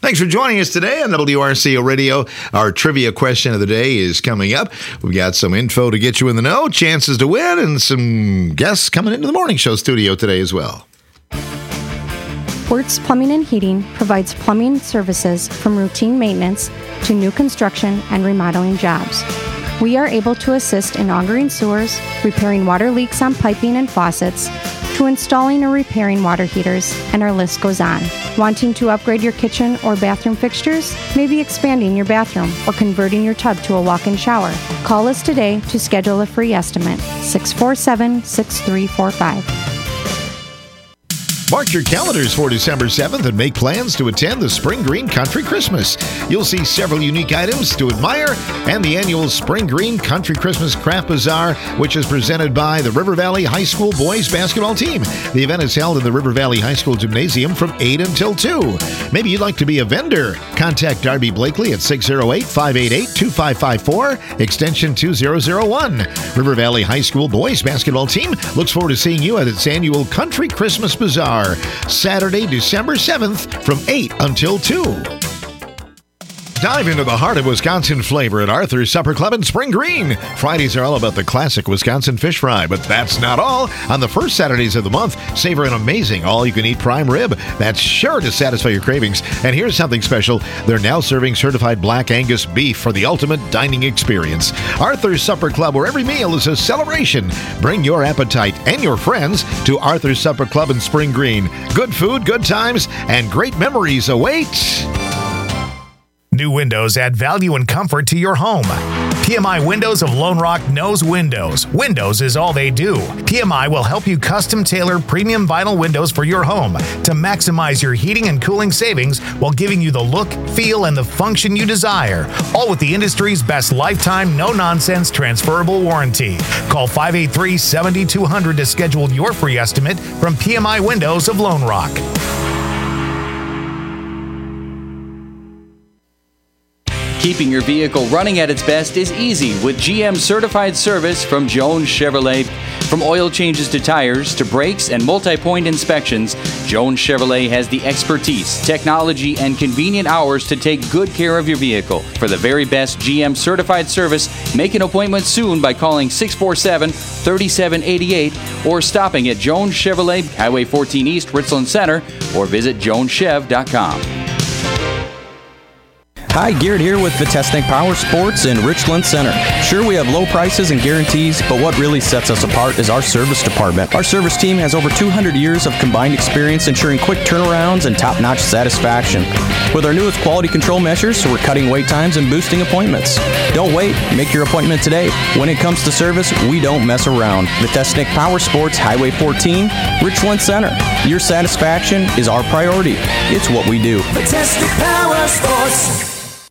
Thanks for joining us today on W R C O Radio. Our trivia question of the day is coming up. We've got some info to get you in the know, chances to win, and some guests coming into the morning show studio today as well. Wertz Plumbing and Heating provides plumbing services from routine maintenance to new construction and remodeling jobs. We are able to assist in augering sewers, repairing water leaks on piping and faucets, to installing or repairing water heaters, and our list goes on. Wanting to upgrade your kitchen or bathroom fixtures? Maybe expanding your bathroom or converting your tub to a walk-in shower? Call us today to schedule a free estimate. six four seven, six three four five. Mark your calendars for December seventh and make plans to attend the Spring Green Country Christmas. You'll see several unique items to admire and the annual Spring Green Country Christmas Craft Bazaar, which is presented by the River Valley High School boys basketball team. The event is held in the River Valley High School Gymnasium from eight until two. Maybe you'd like to be a vendor. Contact Darby Blakely at six oh eight, five eight eight, two five five four, extension two thousand one. River Valley High School boys basketball team looks forward to seeing you at its annual Country Christmas Bazaar, Saturday, December seventh from eight until two. Dive into the heart of Wisconsin flavor at Arthur's Supper Club in Spring Green. Fridays are all about the classic Wisconsin fish fry, but that's not all. On the first Saturdays of the month, savor an amazing all-you-can-eat prime rib that's sure to satisfy your cravings. And here's something special. They're now serving certified Black Angus beef for the ultimate dining experience. Arthur's Supper Club, where every meal is a celebration. Bring your appetite and your friends to Arthur's Supper Club in Spring Green. Good food, good times, and great memories await. New windows add value and comfort to your home. P M I Windows of Lone Rock knows windows. Windows is all they do. P M I will help you custom tailor premium vinyl windows for your home to maximize your heating and cooling savings while giving you the look, feel, and the function you desire. All with the industry's best lifetime, no-nonsense transferable warranty. Call five eight three, seven two zero zero to schedule your free estimate from P M I Windows of Lone Rock. Keeping your vehicle running at its best is easy with G M certified service from Jones Chevrolet. From oil changes to tires to brakes and multi-point inspections, Jones Chevrolet has the expertise, technology, and convenient hours to take good care of your vehicle. For the very best G M certified service, make an appointment soon by calling six four seven, three seven eight eight or stopping at Jones Chevrolet, Highway fourteen East, Richland Center, or visit jones chev dot com. Hi, Garrett here with Vitesnik Power Sports in Richland Center. Sure, we have low prices and guarantees, but what really sets us apart is our service department. Our service team has over two hundred years of combined experience ensuring quick turnarounds and top-notch satisfaction. With our newest quality control measures, we're cutting wait times and boosting appointments. Don't wait, make your appointment today. When it comes to service, we don't mess around. Vitesnik Power Sports, Highway fourteen, Richland Center. Your satisfaction is our priority. It's what we do. Vitesnik Power Sports.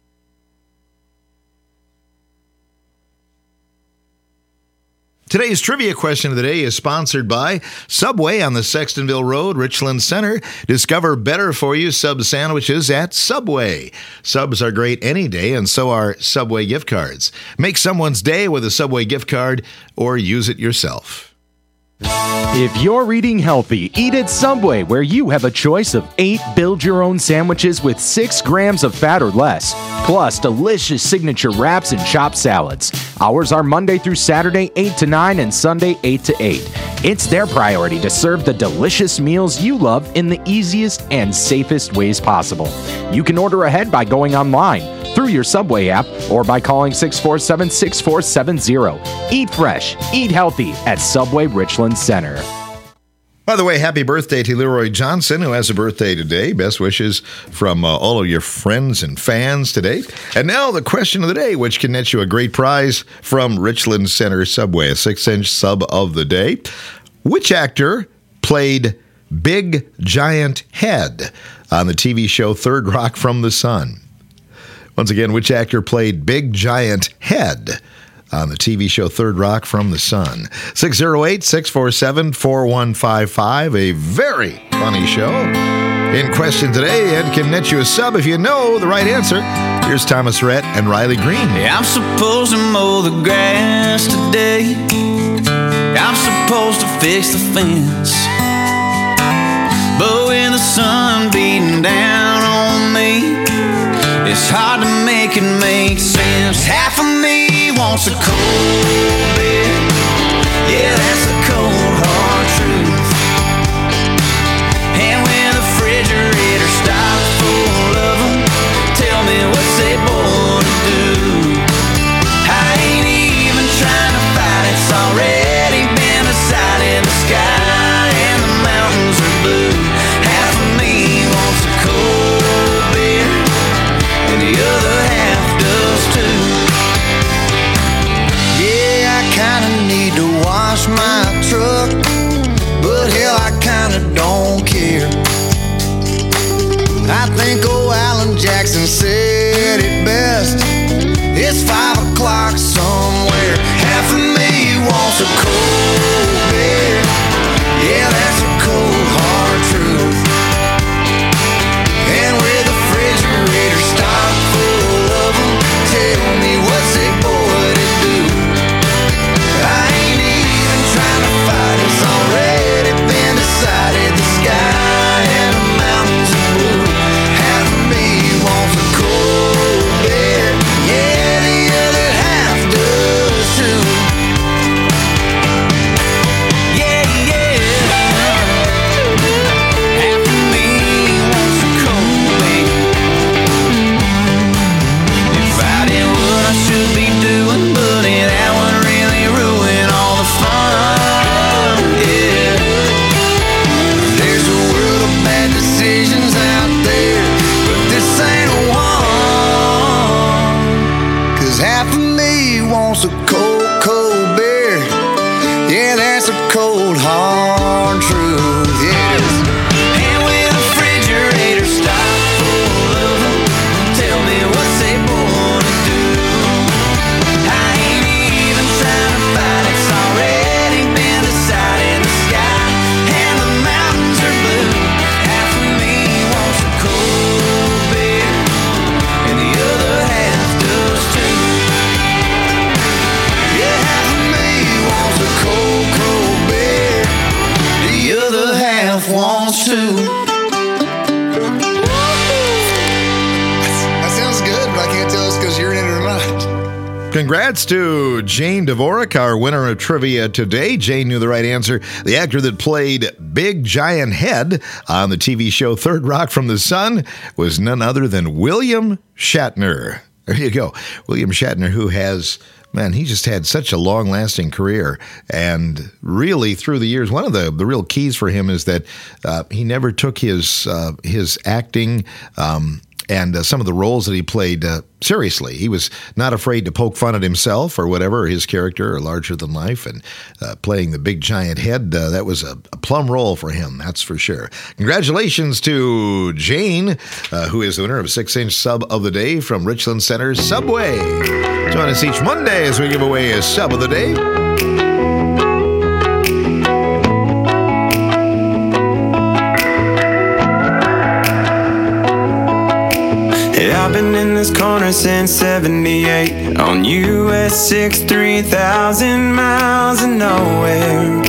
Today's trivia question of the day is sponsored by Subway on the Sextonville Road, Richland Center. Discover better for you sub sandwiches at Subway. Subs are great any day, and so are Subway gift cards. Make someone's day with a Subway gift card or use it yourself. If you're eating healthy, eat at Subway, where you have a choice of eight build-your-own sandwiches with six grams of fat or less, plus delicious signature wraps and chopped salads. Hours are Monday through Saturday, eight to nine, and Sunday, eight to eight. It's their priority to serve the delicious meals you love in the easiest and safest ways possible. You can order ahead by going online, through your Subway app, or by calling six four seven, six four seven zero. Eat fresh, eat healthy at Subway Richland Center. By the way, happy birthday to Leroy Johnson, who has a birthday today. Best wishes from uh, all of your friends and fans today. And now the question of the day, which can net you a great prize from Richland Center Subway, a six-inch sub of the day. Which actor played Big Giant Head on the T V show Third Rock from the Sun? Once again, which actor played Big Giant Head on the T V show Third Rock from the Sun? six oh eight, six four seven, four one five five. A very funny show in question today and can net you a sub if you know the right answer. Here's Thomas Rhett and Riley Green. Yeah, I'm supposed to mow the grass today. I'm supposed to fix the fence. But when the sun beating down on me, It's hard to make it make sense. Half of me wants a cold beer. Yeah, that's the cold hard truth. And when the refrigerator stops full of them, tell me what's they born to do. I ain't even trying to fight, it's already been decided. The sky and the mountains are blue. Half of me wants a cold beer, and the other half does too. Yeah, I kinda need to wash my truck, but hell, I kinda don't care. I think old Alan Jackson said it best. It's five o'clock somewhere. Half of me wants a cold beer. Yeah, that's a cold hard truth. And with the refrigerator stocked full of them, tell me what's a boy to do. I ain't even trying to fight, it's already been decided. The sky and the mountains are blue. Half of me wants a cold beer. Yeah, the other half does too. Yeah, yeah. Half of me wants a cold beer. If I did what I should be doing, buddy, that would really ruin all the fun. Yeah. There's a world of bad decisions out there, but this ain't one. Cause half of me wants a cold, cold beer. Yeah, that's a cold, hard truth. Yes. And when the refrigerator stops full of them, tell me what's they born to do. I ain't even trying to fight, it's already been decided. The sky and the mountains are blue. Half of me wants a cold beer, and the other half does too. Yeah, half of me wants a cold, cold beer. The other half wants to. That sounds good, but I can't tell us because you're in it or not. Congrats to Jane Dvorak, our winner of trivia today. Jane knew the right answer. The actor that played Big Giant Head on the T V show Third Rock from the Sun was none other than William Shatner. There you go. William Shatner, who has, man, he just had such a long-lasting career. And really, through the years, one of the, the real keys for him is that uh, he never took his, uh, his acting um and uh, some of the roles that he played uh, seriously. He was not afraid to poke fun at himself or whatever, or his character, or larger than life. And uh, playing the Big Giant Head, uh, that was a, a plum role for him, that's for sure. Congratulations to Jane, uh, who is the winner of a six-inch sub of the day from Richland Center Subway. Join us each Monday as we give away a sub of the day. I've been in this corner since seventy-eight. On U S six, three thousand miles of nowhere.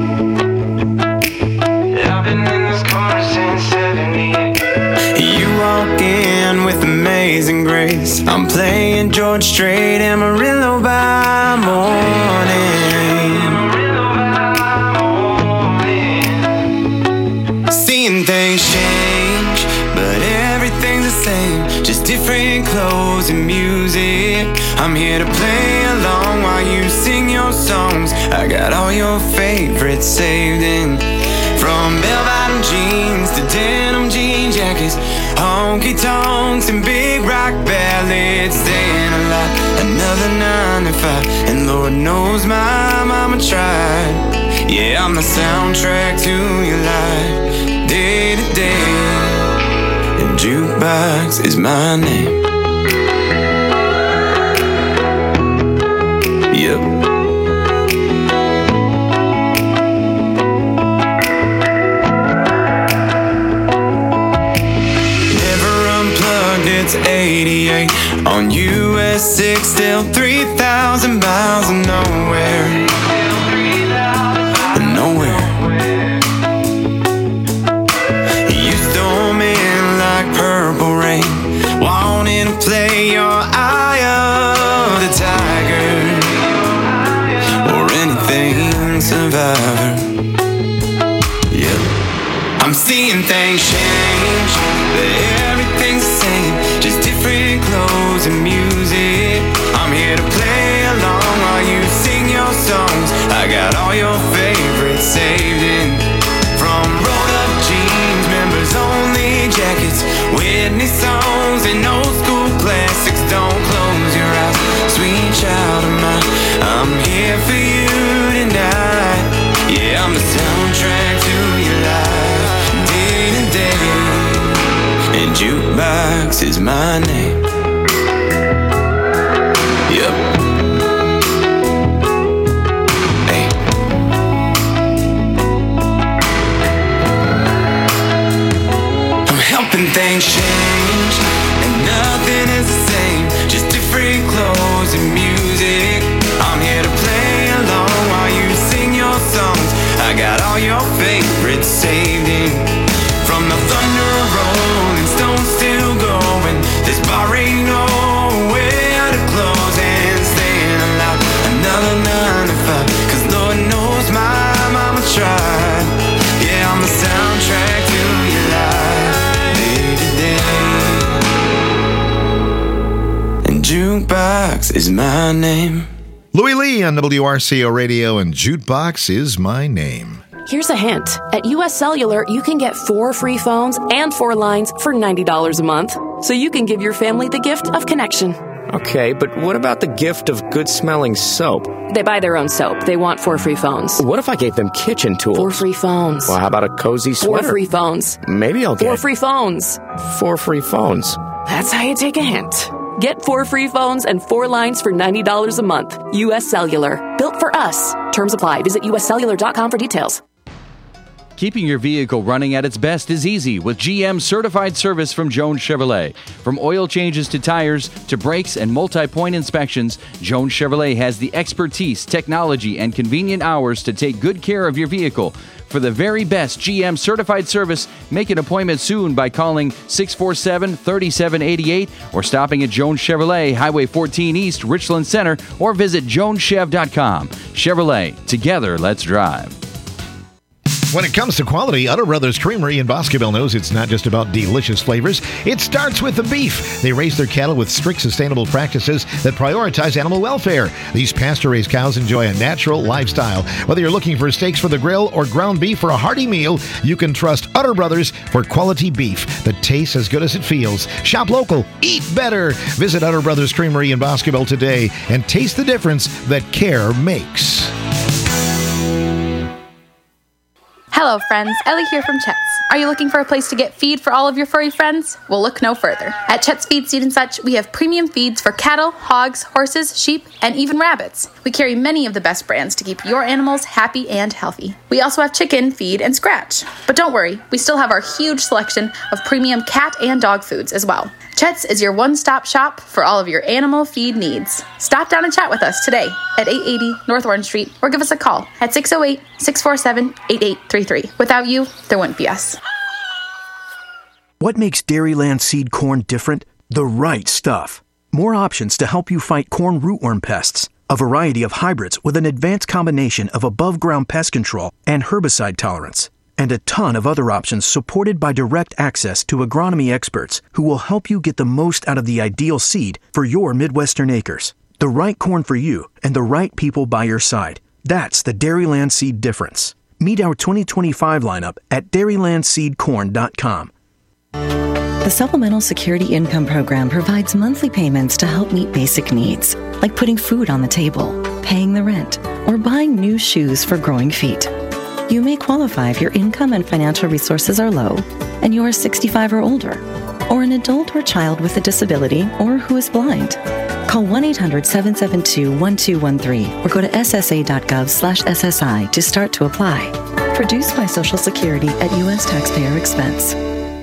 I've been in this corner since seventy-eight. You walk in with amazing grace. I'm playing George Strait, Amarillo by morning. Seeing things change, but everything's the same. Just different clothes and music. I'm here to play along while you sing your songs. I got all your favorites saved in. From bell-bottom jeans to denim jean jackets, honky tonks and big rock ballads. Staying alive another nine to five, and Lord knows my mama tried. Yeah, I'm the soundtrack to your life, day to day. And jukebox is my name. Yep. Never unplugged, it's eighty-eight. On U S six, still three thousand miles of nowhere. Nowhere. You storm in like purple rain, wanting to survivor. Yeah. I'm seeing things change, but everything's the same, just different clothes and music. I'm here to play along while you sing your songs. I got all your favorites saved in, from rolled up jeans, members only jackets, Whitney songs and old school classics. Don't close your eyes, sweet child of mine, I'm here for you tonight. Yeah, I'm the soundtrack to your life, day to day, and Jukebox is my name. Yep. Hey. I'm helping things change, and nothing is the same, just different clothes and music. I'm here to play along while you sing your songs. I got all your favorites saved in, from the thunder rolling, stones still going. This bar ain't nowhere to close, and staying alive another nine to five, cause Lord knows my mama tried. Yeah, I'm the soundtrack to your life, day to day, and Jukebox is my name. Louis Lee on W R C O Radio, and Jukebox is my name. Here's a hint. At U S Cellular, you can get four free phones and four lines for ninety dollars a month. So you can give your family the gift of connection. Okay, but what about the gift of good-smelling soap? They buy their own soap. They want four free phones. What if I gave them kitchen tools? Four free phones. Well, how about a cozy sweater? Four free phones. Maybe I'll get... Four free phones. Four free phones. That's how you take a hint. Get four free phones and four lines for ninety dollars a month. U S Cellular. Built for us. Terms apply. Visit U S cellular dot com for details. Keeping your vehicle running at its best is easy with G M certified service from Jones Chevrolet. From oil changes to tires to brakes and multi-point inspections, Jones Chevrolet has the expertise, technology, and convenient hours to take good care of your vehicle. For the very best G M certified service, make an appointment soon by calling six four seven, three seven eight eight or stopping at Jones Chevrolet, Highway fourteen East, Richland Center, or visit jones chev dot com. Chevrolet, together, let's drive. When it comes to quality, Utter Brothers Creamery in Boscobel knows it's not just about delicious flavors. It starts with the beef. They raise their cattle with strict sustainable practices that prioritize animal welfare. These pasture-raised cows enjoy a natural lifestyle. Whether you're looking for steaks for the grill or ground beef for a hearty meal, you can trust Utter Brothers for quality beef that tastes as good as it feels. Shop local, eat better. Visit Utter Brothers Creamery in Boscobel today and taste the difference that care makes. Hello friends, Ellie here from Chet's. Are you looking for a place to get feed for all of your furry friends? Well, look no further. At Chet's Feed, Seed and Such, we have premium feeds for cattle, hogs, horses, sheep, and even rabbits. We carry many of the best brands to keep your animals happy and healthy. We also have chicken, feed, and scratch. But don't worry, we still have our huge selection of premium cat and dog foods as well. Chet's is your one-stop shop for all of your animal feed needs. Stop down and chat with us today at eight eighty North Orange Street or give us a call at six oh eight, six four seven, eight eight three three. Without you, there wouldn't be us. What makes Dairyland seed corn different? The right stuff. More options to help you fight corn rootworm pests. A variety of hybrids with an advanced combination of above-ground pest control and herbicide tolerance. And a ton of other options supported by direct access to agronomy experts who will help you get the most out of the ideal seed for your Midwestern acres. The right corn for you and the right people by your side. That's the Dairyland Seed difference. Meet our twenty twenty-five lineup at dairyland seed corn dot com. The Supplemental Security Income Program provides monthly payments to help meet basic needs, like putting food on the table, paying the rent, or buying new shoes for growing feet. You may qualify if your income and financial resources are low and you are sixty-five or older, or an adult or child with a disability or who is blind. Call one eight hundred, seven seven two, one two one three or go to s s a dot gov slash s s i to start to apply. Produced by Social Security at U S taxpayer expense.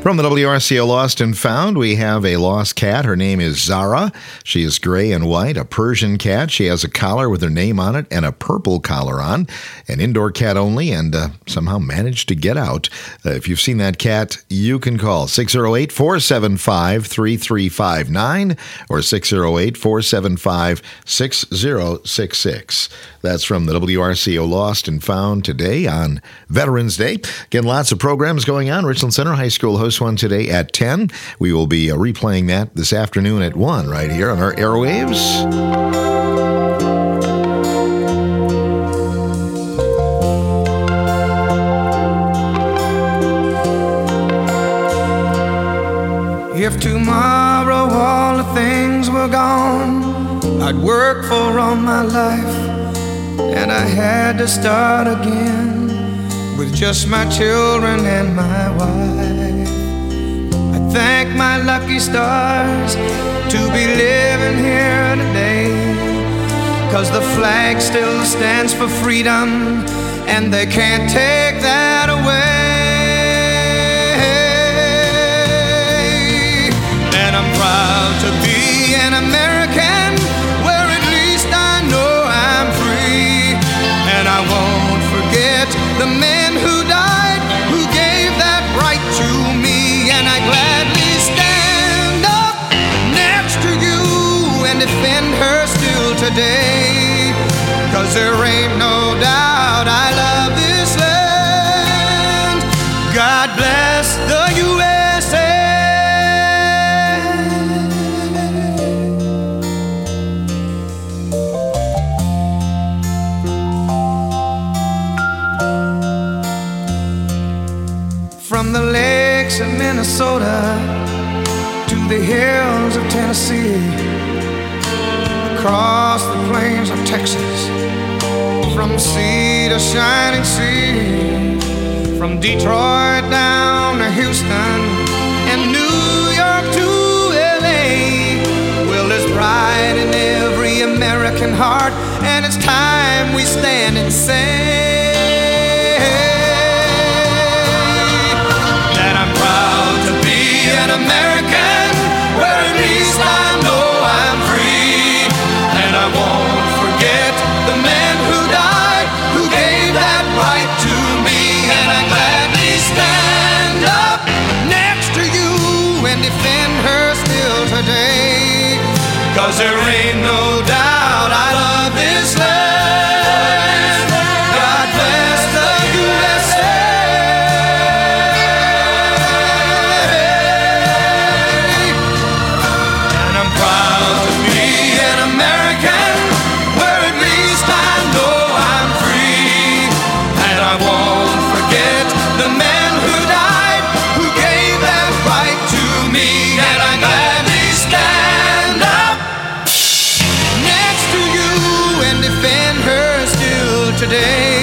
From the W R C O Lost and Found, we have a lost cat. Her name is Zara. She is gray and white, a Persian cat. She has a collar with her name on it and a purple collar on. An indoor cat only, and uh, somehow managed to get out. Uh, if you've seen that cat, you can call six oh eight, four seven five, three three five nine or six oh eight, four seven five, six oh six six. That's from the W R C O Lost and Found today on Veterans Day. Again, lots of programs going on. Richland Center High School hosts one today at ten. We will be uh, replaying that this afternoon at one right here on our airwaves. If tomorrow all the things were gone I'd work for all my life, and I had to start again with just my children and my wife. I thank my lucky stars to be living here today, 'cause the flag still stands for freedom, and they can't take that away. And I'm proud to be an American, where at least I know I'm free. And I won't forget the men who died, who gave that right to me. And I gladly stand up next to you and defend her still today, 'cause there ain't no doubt I love this land. God bless the U S A. From the lakes of Minnesota to the hills of Tennessee, across the plains of Texas, from sea to shining sea, from Detroit down to Houston and New York to L A. Well, there's pride in every American heart, and it's time we stand and say an American, where at least I know I'm free. And I won't forget the men who died, who gave that right to me. And I gladly stand up next to you and defend her still today, 'cause there ain't no doubt I love this land. God bless the U S A. Today,